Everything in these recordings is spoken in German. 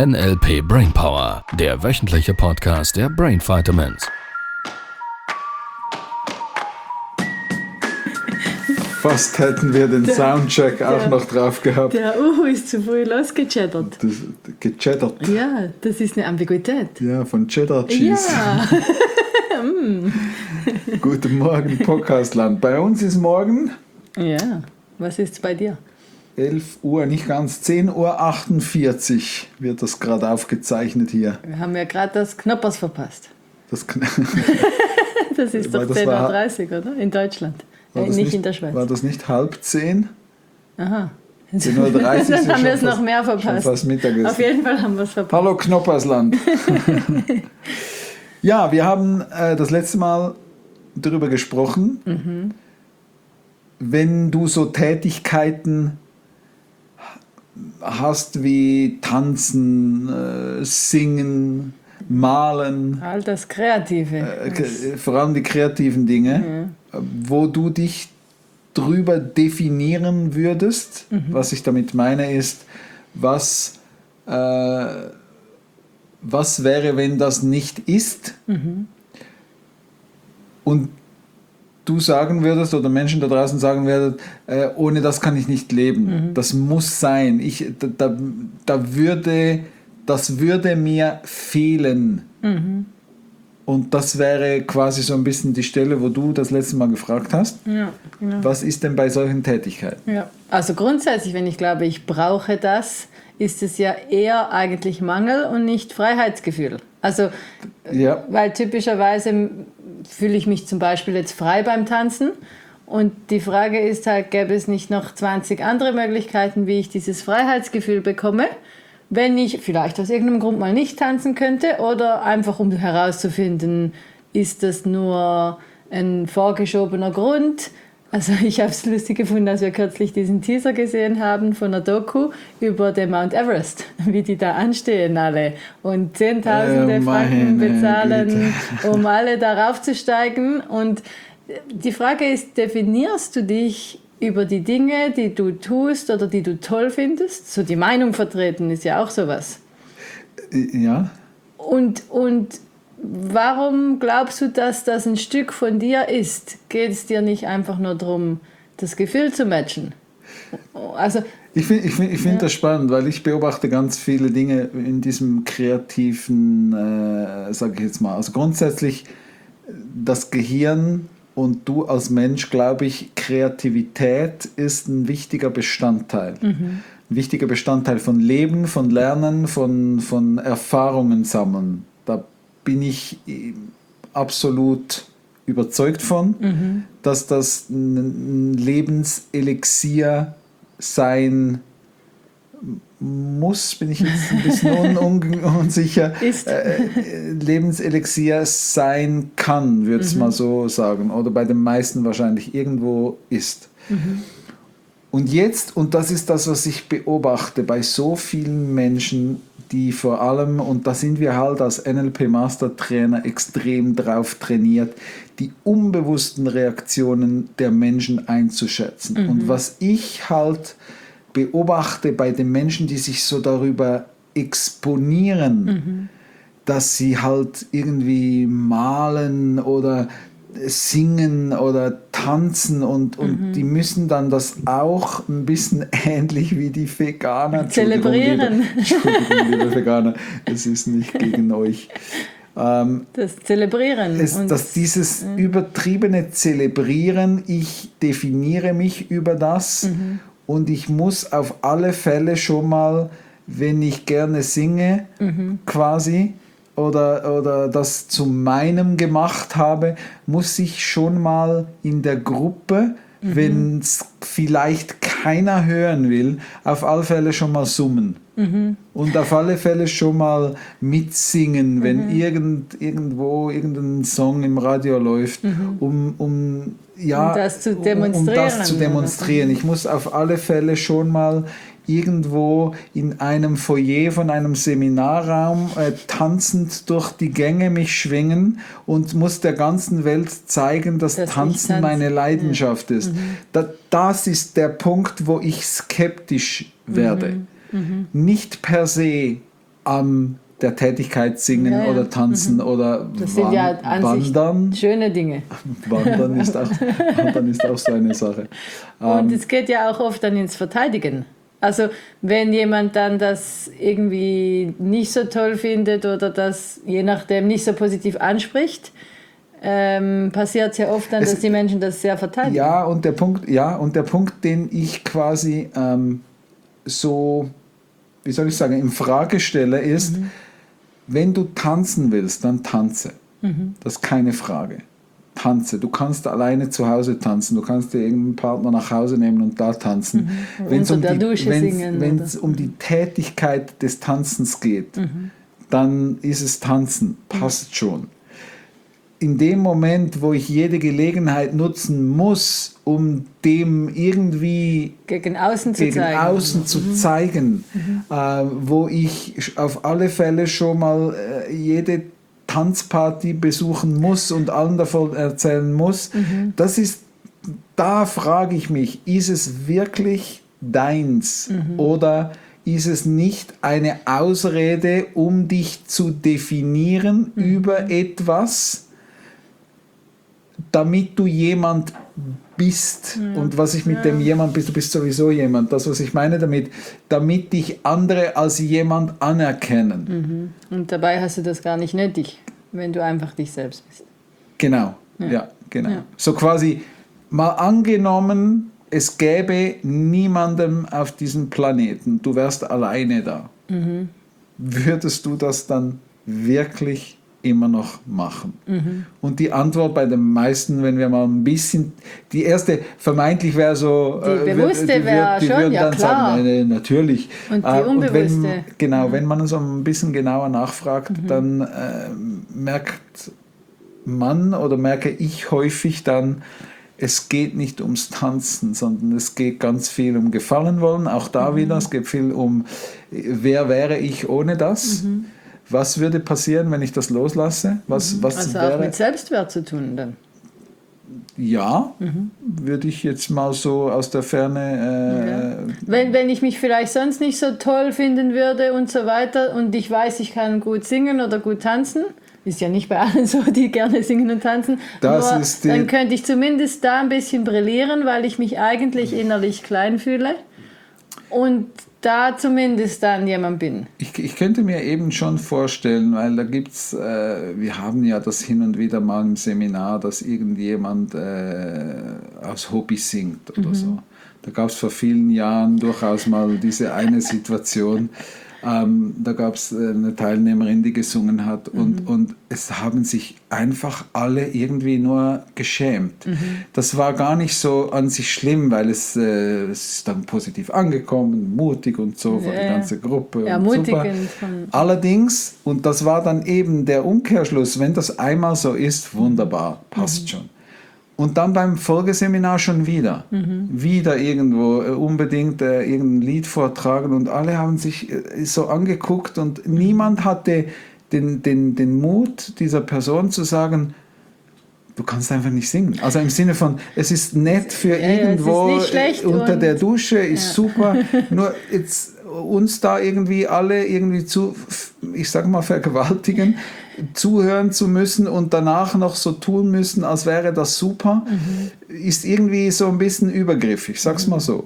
NLP Brainpower, der wöchentliche Podcast der Brain Vitamins. Fast hätten wir den Soundcheck auch noch drauf gehabt. Der ist zu früh losgechattert. Gechattert. Ja, das ist eine Ambiguität. Ja, von Cheddar Cheese. Ja. Guten Morgen, Podcastland. Bei uns ist morgen Ja, was ist bei dir? 11 Uhr, nicht ganz, 10:48 Uhr wird das gerade aufgezeichnet hier. Wir haben ja gerade das Knoppers verpasst. Das Das ist doch 10:30 Uhr, oder? In Deutschland. Nicht in der Schweiz. War das nicht 9:30 Uhr? Aha. 10:30 Uhr Dann haben wir es noch mehr verpasst. Schon fast Mittagessen. Auf jeden Fall haben wir es verpasst. Hallo Knoppersland. Ja, wir haben das letzte Mal darüber gesprochen, wenn du so Tätigkeiten hast wie Tanzen, Singen, Malen, All das Kreative. vor allem die kreativen Dinge, wo du dich drüber definieren würdest. Was ich damit meine ist, was wäre, wenn das nicht ist? Und du sagen würdest, oder Menschen da draußen sagen würden, ohne das kann ich nicht leben. Das muss sein. Das würde mir fehlen. Und das wäre quasi so ein bisschen die Stelle, wo du das letzte Mal gefragt hast. Ja, genau. Was ist denn bei solchen Tätigkeiten? Ja. Also grundsätzlich, wenn ich glaube, ich brauche das, ist es ja eher eigentlich Mangel und nicht Freiheitsgefühl. Also, Ja. weil typischerweise fühle ich mich zum Beispiel jetzt frei beim Tanzen und die Frage ist halt, gäbe es nicht noch 20 andere Möglichkeiten, wie ich dieses Freiheitsgefühl bekomme, wenn ich vielleicht aus irgendeinem Grund mal nicht tanzen könnte oder einfach um herauszufinden, ist das nur ein vorgeschobener Grund. Also ich habe es lustig gefunden, als wir kürzlich diesen Teaser gesehen haben von einer Doku über den Mount Everest, wie die da anstehen alle und Zehntausende Franken bezahlen, um alle darauf zu steigen. Und die Frage ist, definierst du dich über die Dinge, die du tust oder die du toll findest? So die Meinung vertreten ist ja auch sowas. Ja. Und warum glaubst du, dass das ein Stück von dir ist? Geht es dir nicht einfach nur darum, das Gefühl zu matchen? Also, Ich finde das spannend, weil ich beobachte ganz viele Dinge in diesem kreativen, sage ich jetzt mal. Also grundsätzlich das Gehirn und du als Mensch, glaube ich, Kreativität ist ein wichtiger Bestandteil. Ein wichtiger Bestandteil von Leben, von Lernen, von Erfahrungen sammeln. Da bin ich absolut überzeugt von, dass das ein Lebenselixier sein muss, bin ich jetzt ein bisschen unsicher, Lebenselixier sein kann, würde ich mal so sagen, oder bei den meisten wahrscheinlich irgendwo ist. Und jetzt, und das ist das, was ich beobachte bei so vielen Menschen, die vor allem, und da sind wir halt als NLP-Mastertrainer extrem drauf trainiert, die unbewussten Reaktionen der Menschen einzuschätzen. Und was ich halt beobachte bei den Menschen, die sich so darüber exponieren, dass sie halt irgendwie malen oder singen oder tanzen und die müssen dann das auch ein bisschen ähnlich wie die Veganer zelebrieren. Entschuldigung, liebe Veganer, es ist nicht gegen euch. Das Zelebrieren. Dass dieses übertriebene Zelebrieren, ich definiere mich über das und ich muss auf alle Fälle schon mal, wenn ich gerne singe, quasi, oder das zu meinem gemacht habe, muss ich schon mal in der Gruppe, wenn es vielleicht keiner hören will, auf alle Fälle schon mal summen. Und auf alle Fälle schon mal mitsingen, wenn irgendwo irgendein Song im Radio läuft, um das zu demonstrieren. Ich muss auf alle Fälle schon mal irgendwo in einem Foyer von einem Seminarraum tanzend durch die Gänge mich schwingen und muss der ganzen Welt zeigen, dass Tanzen meine Leidenschaft ist. Das ist der Punkt, wo ich skeptisch werde. Nicht per se der Tätigkeit singen oder tanzen oder das sind ja an sich wandern. Schöne Dinge. Wandern ist auch so eine Sache. Und es geht ja auch oft dann ins Verteidigen. Also wenn jemand dann das irgendwie nicht so toll findet oder das je nachdem nicht so positiv anspricht, passiert es ja oft dann, dass die Menschen das sehr verteidigen. Ja, und der Punkt, den ich quasi so, wie soll ich sagen, in Frage stelle, ist, wenn du tanzen willst, dann tanze. Das ist keine Frage. Tanze. Du kannst alleine zu Hause tanzen. Du kannst dir irgendeinen Partner nach Hause nehmen und da tanzen. Wenn es um die Tätigkeit des Tanzens geht, dann ist es Tanzen. Passt schon. In dem Moment, wo ich jede Gelegenheit nutzen muss, um dem irgendwie gegen außen zu zeigen, wo ich auf alle Fälle schon mal jede Tanzparty besuchen muss und allen davon erzählen muss, da frage ich mich, ist es wirklich deins oder ist es nicht eine Ausrede, um dich zu definieren über etwas, damit du jemand bist. Und was ich mit dem jemand bist, du bist sowieso jemand. Das, was ich meine damit dich andere als jemand anerkennen. Und dabei hast du das gar nicht nötig, wenn du einfach dich selbst bist. Genau, ja genau. Ja. So quasi mal angenommen, es gäbe niemanden auf diesem Planeten, du wärst alleine da. Würdest du das dann wirklich immer noch machen? Und die Antwort bei den meisten, wenn wir mal ein bisschen, die erste vermeintlich wäre so, die bewusste wäre schon, ja dann klar. Sagen, nein, natürlich. Und die unbewusste. Wenn man so ein bisschen genauer nachfragt, dann merkt man oder merke ich häufig dann, es geht nicht ums Tanzen, sondern es geht ganz viel um Gefallen wollen, auch da wieder, es geht viel um, wer wäre ich ohne das? Was würde passieren, wenn ich das loslasse? Was also wäre, auch mit Selbstwert zu tun dann? Ja, würde ich jetzt mal so aus der Ferne... Wenn ich mich vielleicht sonst nicht so toll finden würde und so weiter und ich weiß, ich kann gut singen oder gut tanzen, ist ja nicht bei allen so, die gerne singen und tanzen, dann könnte ich zumindest da ein bisschen brillieren, weil ich mich eigentlich innerlich klein fühle und da zumindest dann jemand bin. Ich könnte mir eben schon vorstellen, weil da gibt's, wir haben ja das hin und wieder mal im Seminar, dass irgendjemand aus Hobby singt oder so. Da gab es vor vielen Jahren durchaus mal diese eine Situation, da gab es eine Teilnehmerin, die gesungen hat und es haben sich einfach alle irgendwie nur geschämt. Das war gar nicht so an sich schlimm, weil es ist dann positiv angekommen, mutig und so von der ganzen Gruppe. Ja, und super. Allerdings, und das war dann eben der Umkehrschluss, wenn das einmal so ist, wunderbar, passt schon. Und dann beim Folgeseminar schon wieder. Wieder irgendwo unbedingt irgendein Lied vortragen und alle haben sich so angeguckt und niemand hatte den Mut dieser Person zu sagen, du kannst einfach nicht singen. Also im Sinne von, es ist nett für irgendwo unter der Dusche, ist super, nur jetzt uns da irgendwie alle irgendwie zu, ich sag mal, vergewaltigen, zuhören zu müssen und danach noch so tun müssen, als wäre das super, ist irgendwie so ein bisschen übergriffig, sag's mal so.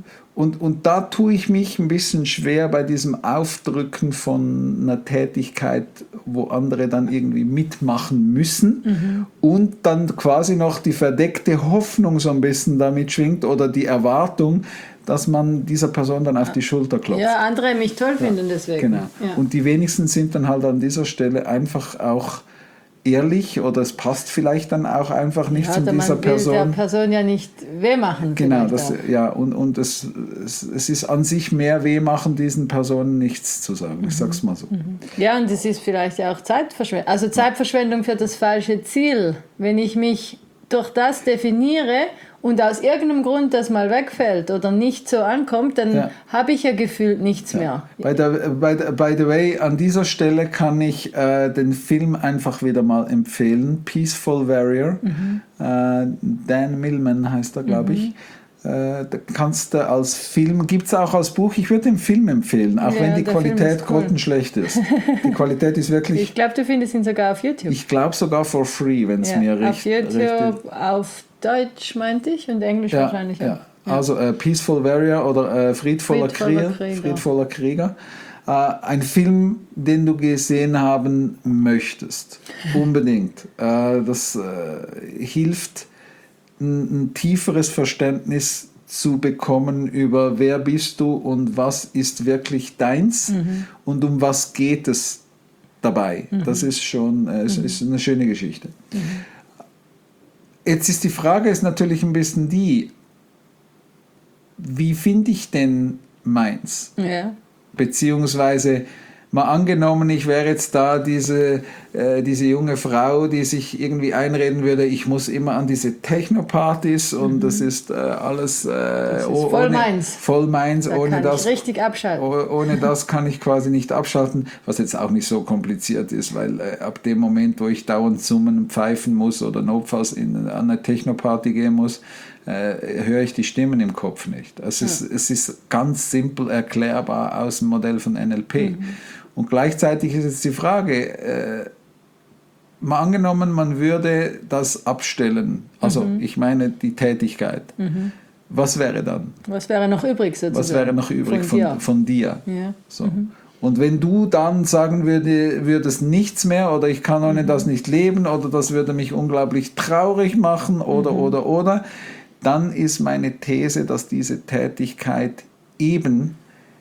Und da tue ich mich ein bisschen schwer bei diesem Aufdrücken von einer Tätigkeit, wo andere dann irgendwie mitmachen müssen und dann quasi noch die verdeckte Hoffnung so ein bisschen damit schwingt oder die Erwartung, dass man dieser Person dann auf die Schulter klopft. Ja, andere mich toll finden deswegen. Genau. Ja. Und die wenigsten sind dann halt an dieser Stelle einfach auch ehrlich oder es passt vielleicht dann auch einfach nicht zu dieser Person. Der Person ja nicht weh machen. Genau, und es ist an sich mehr weh machen, diesen Personen nichts zu sagen. Ich sag's mal so. Ja, und es ist vielleicht auch Zeitverschwendung. Also Zeitverschwendung für das falsche Ziel. Wenn ich mich durch das definiere und aus irgendeinem Grund das mal wegfällt oder nicht so ankommt, dann habe ich ja gefühlt nichts mehr. By the way, an dieser Stelle kann ich den Film einfach wieder mal empfehlen. Peaceful Warrior. Dan Millman heißt er, glaube ich. Da kannst du als Film, gibt es auch als Buch, ich würde den Film empfehlen, auch wenn die Qualität grottenschlecht ist. Die Qualität ist wirklich... Ich glaube, du findest ihn sogar auf YouTube. Ich glaube sogar for free, wenn es mir auf YouTube, auf Deutsch meinte ich und Englisch wahrscheinlich. Ja. Also Peaceful Warrior oder Friedvoller Krieger. Ein Film, den du gesehen haben möchtest. Unbedingt. Das hilft, ein tieferes Verständnis zu bekommen über wer bist du und was ist wirklich deins und um was geht es dabei. Das ist schon ist eine schöne Geschichte. Jetzt ist die Frage ist natürlich ein bisschen die, wie finde ich denn meins? Ja. Beziehungsweise mal angenommen, ich wäre jetzt da diese junge Frau, die sich irgendwie einreden würde, ich muss immer an diese Techno-Partys und das ist alles das ist voll meins. Voll meins. Da ohne kann das, ich richtig abschalten. Ohne das kann ich quasi nicht abschalten, was jetzt auch nicht so kompliziert ist, weil ab dem Moment, wo ich dauernd summen und pfeifen muss oder notfalls an eine Techno-Party gehen muss, höre ich die Stimmen im Kopf nicht. Es ist ganz simpel erklärbar aus dem Modell von NLP. Und gleichzeitig ist jetzt die Frage, mal angenommen, man würde das abstellen, also ich meine die Tätigkeit, was wäre dann? Was wäre noch übrig sozusagen? Was wäre noch übrig von dir? Ja. So. Und wenn du dann sagen würdest nichts mehr oder ich kann ohne das nicht leben oder das würde mich unglaublich traurig machen oder, dann ist meine These, dass diese Tätigkeit eben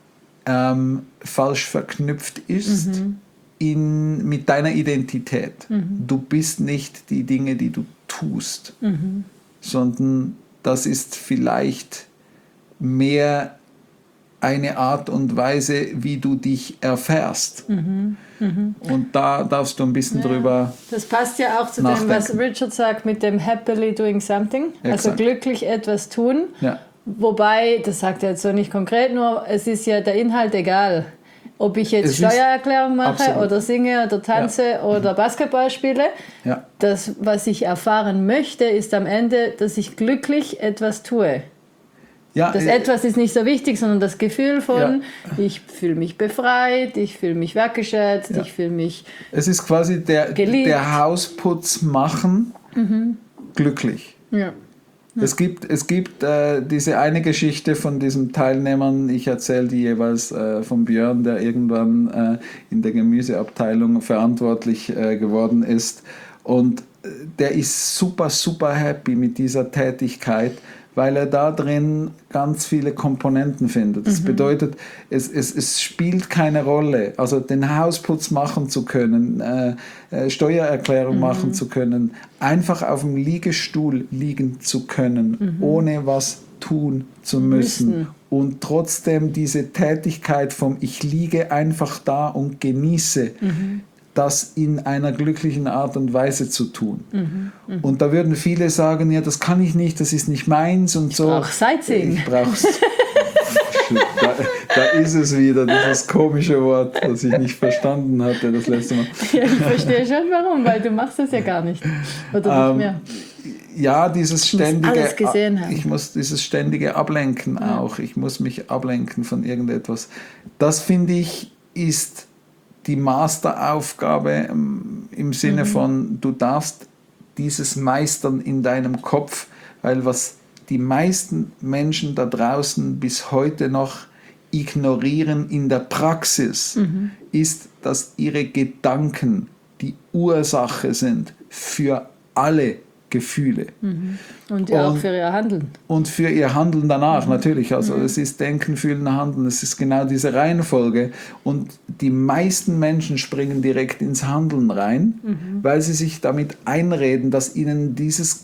falsch verknüpft ist mit deiner Identität. Du bist nicht die Dinge, die du tust, sondern das ist vielleicht mehr eine Art und Weise, wie du dich erfährst. Und da darfst du ein bisschen drüber Das passt ja auch zu dem, was Richard sagt mit dem happily doing something, also glücklich etwas tun. Ja. Wobei, das sagt er jetzt so nicht konkret, nur es ist ja der Inhalt egal. Ob ich jetzt Steuererklärung mache oder singe oder tanze oder Basketball spiele. Ja. Das, was ich erfahren möchte, ist am Ende, dass ich glücklich etwas tue. Ja, das Etwas ist nicht so wichtig, sondern das Gefühl von, ich fühle mich befreit, ich fühle mich wertgeschätzt, ich fühle mich es ist quasi der Hausputz machen glücklich. Ja. Es gibt diese eine Geschichte von diesen Teilnehmern, ich erzähle die jeweils von Björn, der irgendwann in der Gemüseabteilung verantwortlich geworden ist. Und der ist super, super happy mit dieser Tätigkeit, weil er da drin ganz viele Komponenten findet. Das bedeutet, es spielt keine Rolle, also den Hausputz machen zu können, Steuererklärung machen zu können, einfach auf dem Liegestuhl liegen zu können, ohne was tun zu müssen. Und trotzdem diese Tätigkeit vom Ich liege einfach da und genieße, das in einer glücklichen Art und Weise zu tun. Und da würden viele sagen, ja, das kann ich nicht, das ist nicht meins und so. Ich brauche Sightseeing. Ich brauch's. Da ist es wieder, dieses komische Wort, das ich nicht verstanden hatte das letzte Mal. Ja, ich verstehe schon warum, weil du machst das ja gar nicht. Oder nicht mehr. Ja, dieses ständige, alles gesehen haben. ich muss dieses ständige Ablenken auch, ich muss mich ablenken von irgendetwas. Das finde ich ist die Masteraufgabe im Sinne von, du darfst dieses meistern in deinem Kopf, weil was die meisten Menschen da draußen bis heute noch ignorieren in der Praxis, ist, dass ihre Gedanken die Ursache sind für alle Gefühle. Und auch für ihr Handeln. Und für ihr Handeln danach, natürlich. Also es ist Denken, Fühlen, Handeln. Es ist genau diese Reihenfolge. Und die meisten Menschen springen direkt ins Handeln rein, weil sie sich damit einreden, dass ihnen das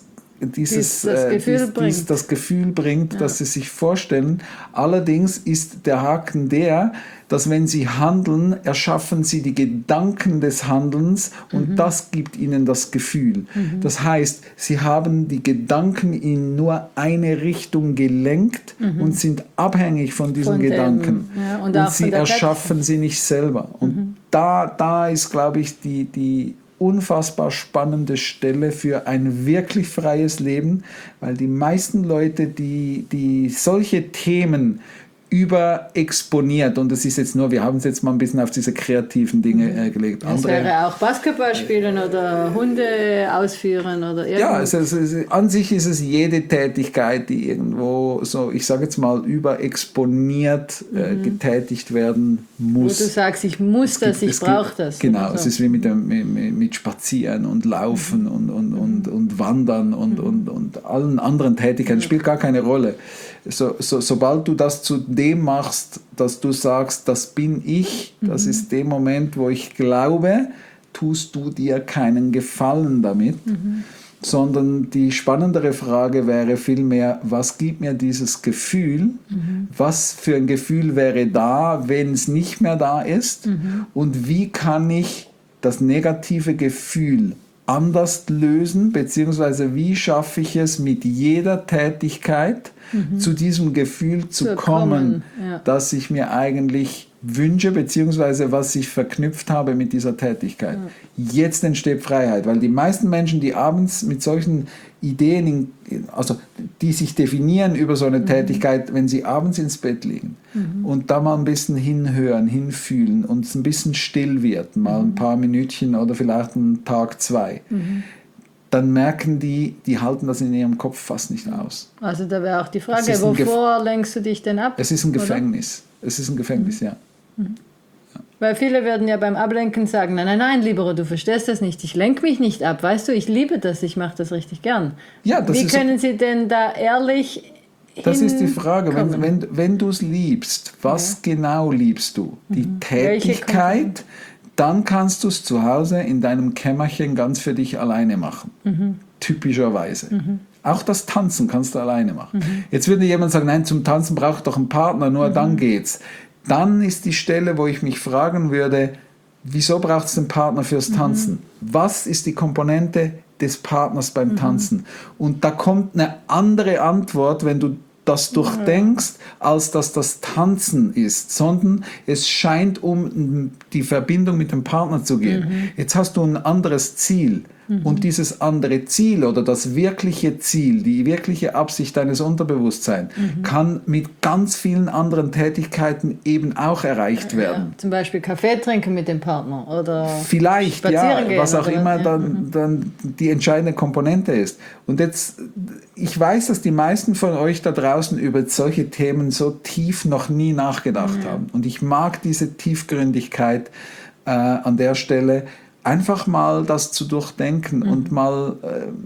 Gefühl bringt, dass sie sich vorstellen. Allerdings ist der Haken der, dass wenn sie handeln, erschaffen sie die Gedanken des Handelns und das gibt ihnen das Gefühl. Das heißt, sie haben die Gedanken in nur eine Richtung gelenkt und sind abhängig von diesen Gedanken. Und sie erschaffen sie nicht selber. Und da ist, glaube ich, die unfassbar spannende Stelle für ein wirklich freies Leben, weil die meisten Leute, die solche Themen überexponiert, und das ist jetzt nur, wir haben es jetzt mal ein bisschen auf diese kreativen Dinge gelegt. Das wäre auch Basketball spielen oder Hunde ausführen oder irgendwas. Ja, an sich ist es jede Tätigkeit, die irgendwo so, ich sage jetzt mal, überexponiert getätigt werden muss. Wo du sagst, ich muss das, ich brauche das. Genau, es ist wie mit Spazieren und Laufen und Wandern und allen anderen Tätigkeiten, spielt gar keine Rolle. Sobald du das zu dem machst, dass du sagst, das bin ich, das ist der Moment, wo ich glaube, tust du dir keinen Gefallen damit, sondern die spannendere Frage wäre vielmehr, was gibt mir dieses Gefühl, was für ein Gefühl wäre da, wenn es nicht mehr da ist, und wie kann ich das negative Gefühl anders lösen, beziehungsweise wie schaffe ich es mit jeder Tätigkeit zu diesem Gefühl zu kommen, das ich mir eigentlich wünsche, beziehungsweise was ich verknüpft habe mit dieser Tätigkeit. Jetzt entsteht Freiheit, weil die meisten Menschen, die abends mit solchen Ideen, also die sich definieren über so eine Tätigkeit, wenn sie abends ins Bett liegen und da mal ein bisschen hinhören, hinfühlen und es ein bisschen still wird, mal ein paar Minütchen oder vielleicht einen Tag, 2, dann merken die halten das in ihrem Kopf fast nicht aus. Also da wäre auch die Frage, wovor lenkst du dich denn ab? Es ist ein Gefängnis. Oder? Es ist ein Gefängnis, ja. Weil viele werden ja beim Ablenken sagen, nein, Libero, du verstehst das nicht, ich lenke mich nicht ab, weißt du, ich liebe das, ich mache das richtig gern. Ja, wie können Sie denn da ehrlich Das ist die Frage, wenn du es liebst, was genau liebst du? Die Tätigkeit, dann kannst du es zu Hause in deinem Kämmerchen ganz für dich alleine machen. Typischerweise. Auch das Tanzen kannst du alleine machen. Jetzt würde jemand sagen, nein, zum Tanzen braucht doch einen Partner, nur dann geht's. Dann ist die Stelle, wo ich mich fragen würde, wieso braucht es einen Partner fürs Tanzen? Was ist die Komponente des Partners beim Tanzen? Und da kommt eine andere Antwort, wenn du das durchdenkst, als dass das Tanzen ist, sondern es scheint um die Verbindung mit dem Partner zu gehen. Jetzt hast du ein anderes Ziel. Und dieses andere Ziel oder das wirkliche Ziel, die wirkliche Absicht deines Unterbewusstseins kann mit ganz vielen anderen Tätigkeiten eben auch erreicht werden. Ja, zum Beispiel Kaffee trinken mit dem Partner oder vielleicht, spazieren gehen, was auch immer dann die entscheidende Komponente ist. Und jetzt, ich weiß, dass die meisten von euch da draußen über solche Themen so tief noch nie nachgedacht haben. Und ich mag diese Tiefgründigkeit an der Stelle, einfach mal das zu durchdenken und mal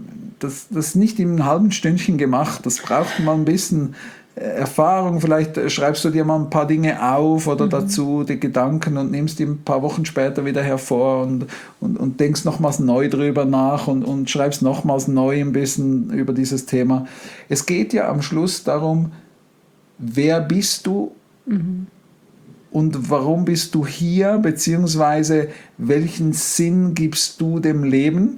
das nicht in einem halben Stündchen gemacht. Das braucht mal ein bisschen Erfahrung. Vielleicht schreibst du dir mal ein paar Dinge auf oder dazu die Gedanken und nimmst die ein paar Wochen später wieder hervor und denkst nochmals neu drüber nach und schreibst nochmals neu ein bisschen über dieses Thema. Es geht ja am Schluss darum, wer bist du? Und warum bist du hier, beziehungsweise welchen Sinn gibst du dem Leben?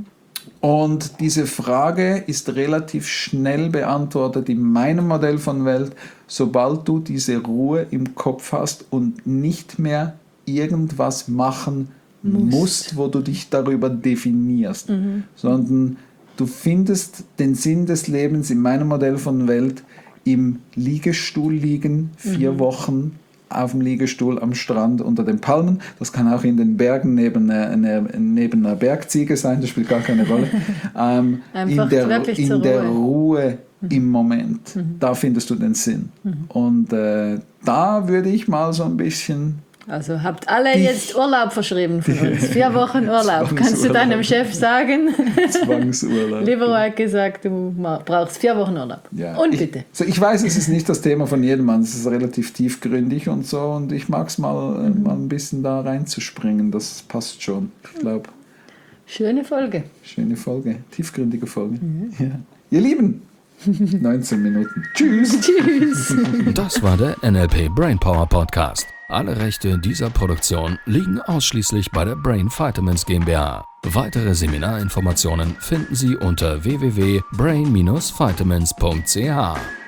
Und diese Frage ist relativ schnell beantwortet in meinem Modell von Welt, sobald du diese Ruhe im Kopf hast und nicht mehr irgendwas machen musst, wo du dich darüber definierst, sondern du findest den Sinn des Lebens in meinem Modell von Welt im Liegestuhl liegen, 4 Wochen auf dem Liegestuhl am Strand unter den Palmen. Das kann auch in den Bergen neben einer Bergziege sein, das spielt gar keine Rolle. In der Ruhe im Moment, da findest du den Sinn. Und da würde ich mal so ein bisschen... Also habt alle jetzt Urlaub verschrieben von uns. 4 Wochen Urlaub. Kannst du deinem Chef sagen? Zwangsurlaub. Libero hat gesagt, du brauchst 4 Wochen Urlaub. Ja, und bitte. Ich weiß, es ist nicht das Thema von jedem Mann. Es ist relativ tiefgründig und so. Und ich mag es mal ein bisschen da reinzuspringen. Das passt schon. Ich glaube. Schöne Folge. Tiefgründige Folge. Ja. Ihr Lieben, 19 Minuten. Tschüss. Das war der NLP Brainpower Podcast. Alle Rechte dieser Produktion liegen ausschließlich bei der Brain Vitamins GmbH. Weitere Seminarinformationen finden Sie unter www.brain-vitamins.ch.